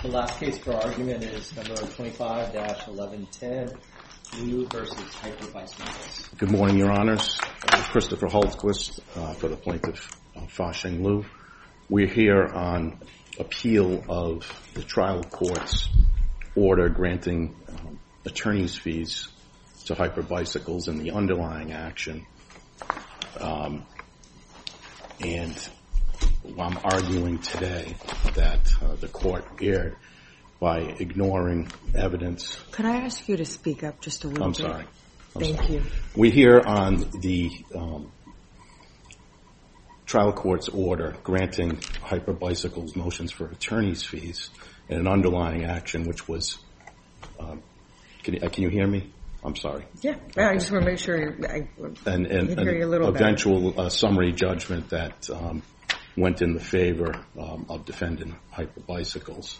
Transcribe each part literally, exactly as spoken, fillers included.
The last case for argument is number twenty-five dash eleven ten, Liu versus Hyper Bicycles. Good morning, Your Honors. I'm Christopher Holtquist uh, for the plaintiff, uh, Fa-Sheng Liu. We're here on appeal of the trial court's order granting um, attorney's fees to Hyper Bicycles in the underlying action. Um, and I'm arguing today that uh, the court erred by ignoring evidence. Could I ask you to speak up just a little I'm bit? sorry. I'm Thank sorry. you. We're here on the um, trial court's order granting Hyper Bicycles motions for attorney's fees in an underlying action, which was. Um, can, you, uh, can you hear me? I'm sorry. Yeah, okay. I just want to make sure I and, and, can hear you a little better. Eventual uh, summary judgment that um, went in the favor um, of defendant Hyper Bicycles.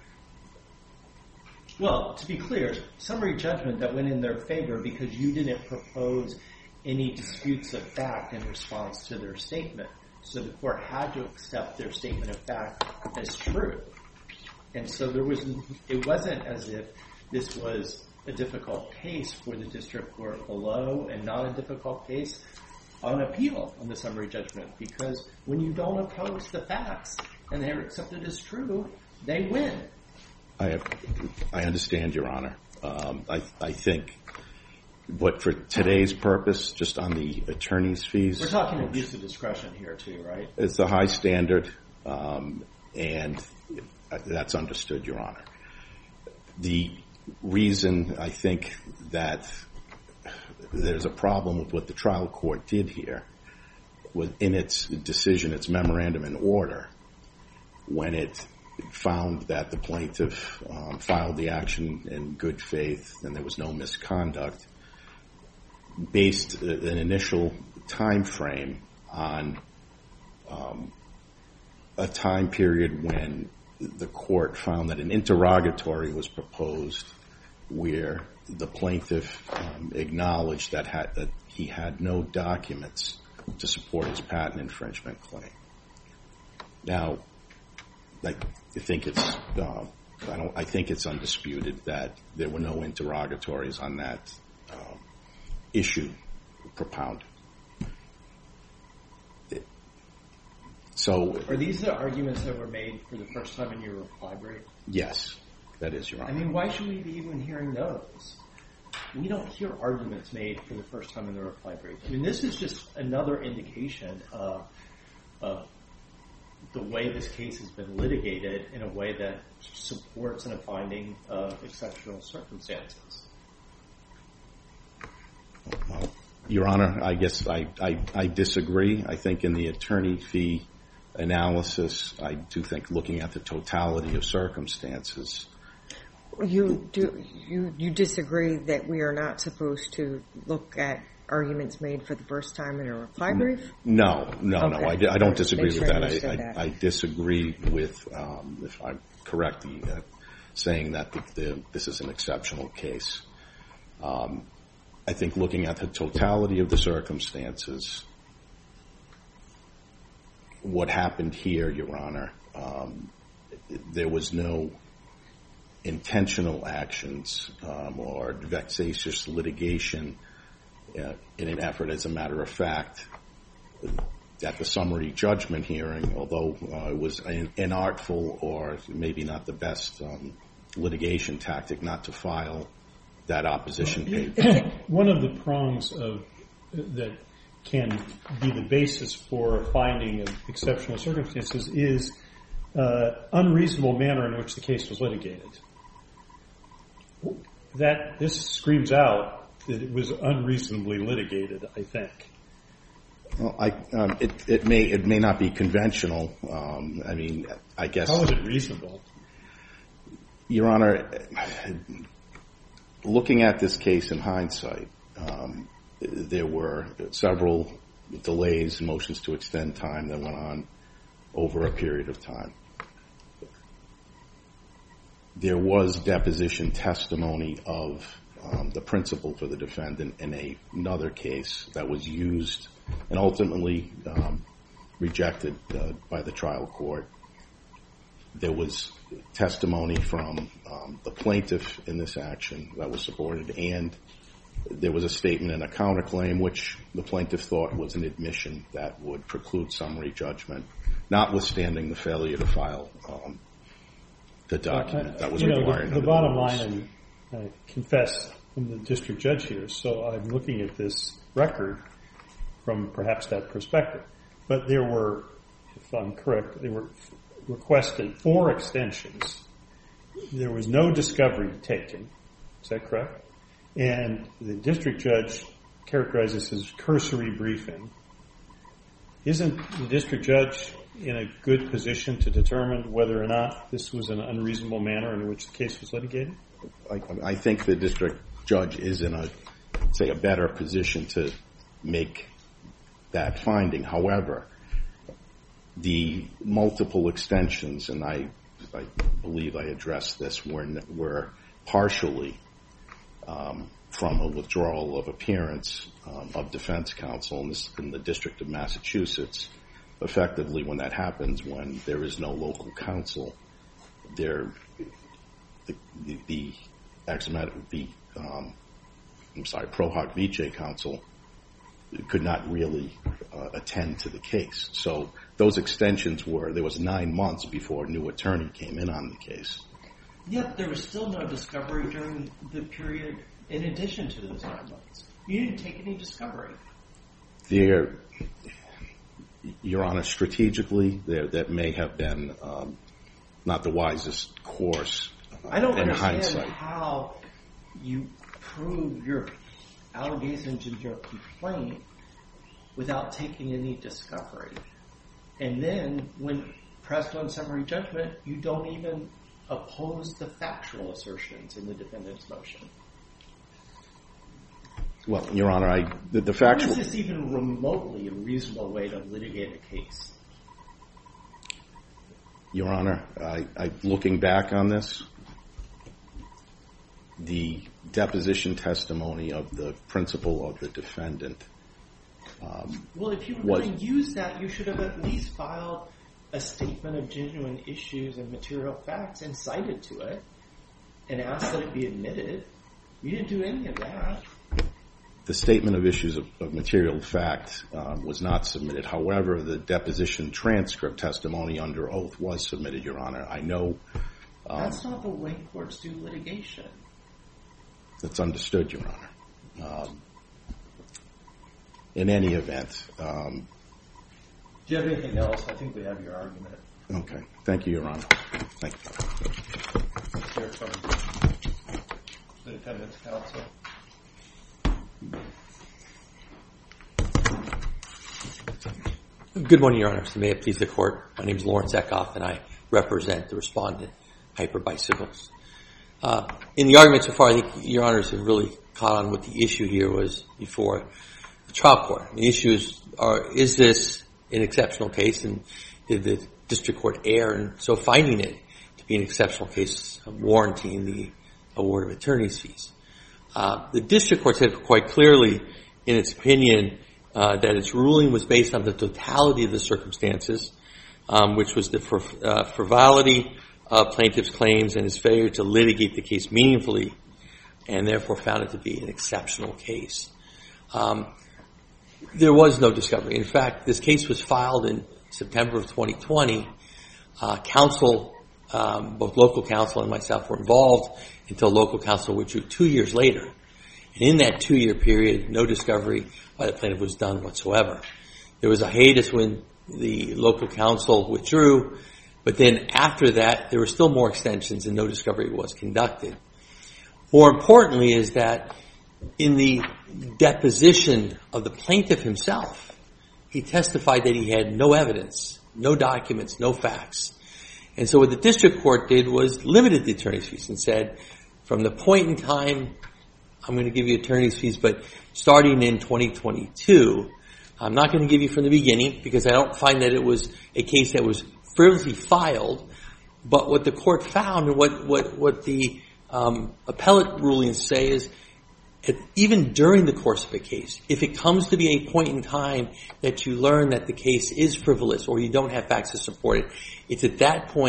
Well, to be clear, summary judgment that went in their favor because you didn't propose any disputes of fact in response to their statement. So the court had to accept their statement of fact as true. And so there was, it wasn't as if this was a difficult case for the district court below and not a difficult case on appeal on the summary judgment, because when you don't oppose the facts and they're accepted as true, they win. I have, I understand, Your Honor. Um, I, I think, but for today's purpose, just on the attorney's fees. We're talking abuse of discretion here too, right? It's a high standard, um, and that's understood, Your Honor. The reason I think that there's a problem with what the trial court did here was in its decision, its memorandum in order, when it found that the plaintiff um, filed the action in good faith and there was no misconduct, based an initial time frame on um, a time period when the court found that an interrogatory was proposed where the plaintiff um, acknowledged that, had, that he had no documents to support his patent infringement claim. Now, I think it's uh, I don't I think it's undisputed that there were no interrogatories on that um, issue propounded. It, so, are these the arguments that were made for the first time in your reply brief? Yes, that is, Your Honor. I mean, why should we be even hearing those? We don't hear arguments made for the first time in the reply brief. I mean, this is just another indication of, of the way this case has been litigated in a way that supports in a finding of exceptional circumstances. Well, Your Honor, I guess I, I, I disagree. I think in the attorney fee analysis, I do think looking at the totality of circumstances. You do you you disagree that we are not supposed to look at arguments made for the first time in a reply brief? No, no, okay. no. I, I don't disagree Make with sure that. I, I, that. I, I disagree with, um, if I'm correct, the, uh, saying that the, the, this is an exceptional case. Um, I think looking at the totality of the circumstances, what happened here, Your Honor, um, there was no intentional actions um, or vexatious litigation uh, in an effort, as a matter of fact, at the summary judgment hearing, although uh, it was an inartful or maybe not the best um, litigation tactic not to file that opposition paper. One of the prongs of that can be the basis for finding of exceptional circumstances is uh, unreasonable manner in which the case was litigated. That this screams out that it was unreasonably litigated, I think. Well, I, um, it, it may it may not be conventional. Um, I mean, I guess. How is it reasonable? Your Honor, looking at this case in hindsight, um, there were several delays and motions to extend time that went on over a period of time. There was deposition testimony of um, the principal for the defendant in a, another case that was used and ultimately um, rejected uh, by the trial court. there was testimony from um, the plaintiff in this action that was supported, and there was a statement and a counterclaim which the plaintiff thought was an admission that would preclude summary judgment, notwithstanding the failure to file um, the document that was you know, required. The, the bottom line, and I confess I'm the district judge here, so I'm looking at this record from perhaps that perspective. But there were, if I'm correct, there were requested four extensions. There was no discovery taken. Is that correct? And the district judge characterized this as cursory briefing. Isn't the district judge in a good position to determine whether or not this was an unreasonable manner in which the case was litigated? I, I think the district judge is in a, say, a better position to make that finding. However, the multiple extensions, and I, I believe I addressed this, were, were partially um, from a withdrawal of appearance um, of defense counsel in, this, in the District of Massachusetts. Effectively, when that happens, when there is no local counsel, there the the, the, the um, I'm sorry, Pro Hoc Vice counsel could not really uh, attend to the case. So those extensions were, there was nine months before a new attorney came in on the case. Yet there was still no discovery during the period in addition to those nine months. You didn't take any discovery. There, Your Honor, strategically, there that may have been um, not the wisest course uh, I don't in understand hindsight. how you prove your allegations in your complaint without taking any discovery. And then, when pressed on summary judgment, you don't even oppose the factual assertions in the defendant's motion. Well, Your Honor, I the, the factual. How is this even remotely a reasonable way to litigate a case? Your Honor, I, I, looking back on this, the deposition testimony of the principal of the defendant. Um, well, if you were going to use that, you should have at least filed a statement of genuine issues and material facts and cited to it and asked that it be admitted. You didn't do any of that. The statement of issues of, of material fact um, was not submitted. However, the deposition transcript testimony under oath was submitted, Your Honor. I know... Um, That's not the way courts do litigation. That's understood, Your Honor. Um, in any event... Um, Do you have anything else? I think we have your argument. Okay. Thank you, Your Honor. Thank you. Let's hear from the defendant's counsel. Good morning, Your Honor. May it please the Court. My name is Lawrence Eckhoff, and I represent the respondent, Hyper Bicycles. Uh, in the argument so far, I think Your Honors have really caught on what the issue here was before the trial court. The issues are, is this an exceptional case, and did the district court err in so finding it to be an exceptional case, warranting the award of attorney's fees? Uh, the district court said quite clearly in its opinion uh, that its ruling was based on the totality of the circumstances, um, which was the fr- uh, frivolity of plaintiff's claims and his failure to litigate the case meaningfully, and therefore found it to be an exceptional case. Um, there was no discovery. In fact, this case was filed in September of twenty twenty. Uh, counsel, um, both local counsel and myself were involved until local counsel withdrew two years later. And in that two-year period, no discovery by the plaintiff was done whatsoever. There was a hiatus when the local counsel withdrew, but then after that, there were still more extensions and no discovery was conducted. More importantly is that in the deposition of the plaintiff himself, he testified that he had no evidence, no documents, no facts. And so what the district court did was limited the attorney's fees and said, from the point in time, I'm going to give you attorney's fees, but starting in twenty twenty-two, I'm not going to give you from the beginning because I don't find that it was a case that was frivolously filed. But what the court found and what, what, what the um, appellate rulings say is that even during the course of a case, if it comes to be a point in time that you learn that the case is frivolous or you don't have facts to support it, it's at that point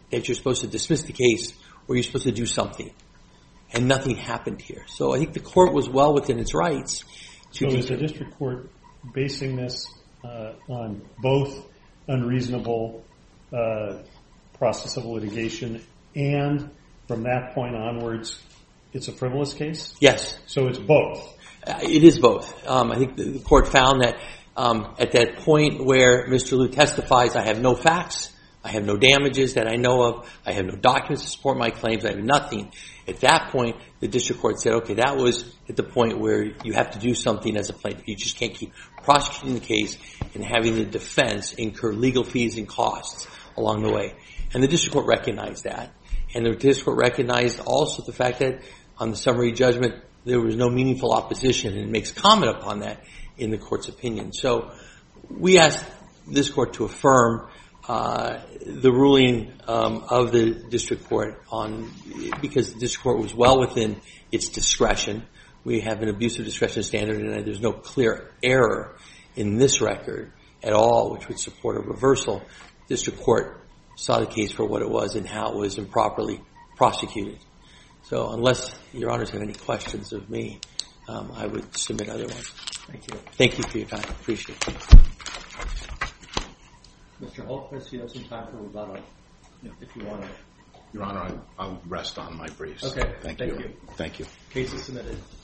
that you're supposed to dismiss the case or you're supposed to do something. And nothing happened here. So I think the court was well within its rights. So is the district court basing this uh, on both unreasonable uh, process of litigation and from that point onwards, it's a frivolous case? Yes. So it's both? Uh, it is both. Um, I think the, the court found that um, at that point where Mister Liu testifies, I have no facts, I have no damages that I know of, I have no documents to support my claims, I have nothing. At that point, the district court said, okay, that was at the point where you have to do something as a plaintiff. You just can't keep prosecuting the case and having the defense incur legal fees and costs along the way. And the district court recognized that. And the district court recognized also the fact that on the summary judgment, there was no meaningful opposition, and it makes comment upon that in the court's opinion. So we asked this court to affirm uh, the ruling um, of the district court on, because the district court was well within its discretion. We have an abuse of discretion standard, and there's no clear error in this record at all, which would support a reversal. District court saw the case for what it was and how it was improperly prosecuted. So unless Your Honors have any questions of me, um, I would submit otherwise. Thank you. Thank you for your time. Appreciate it. Mister Holtquist, you have some time for rebuttal, if you want to. Your Honor, I, I'll rest on my briefs. Okay. Thank, Thank you. you. Thank you. Case is submitted.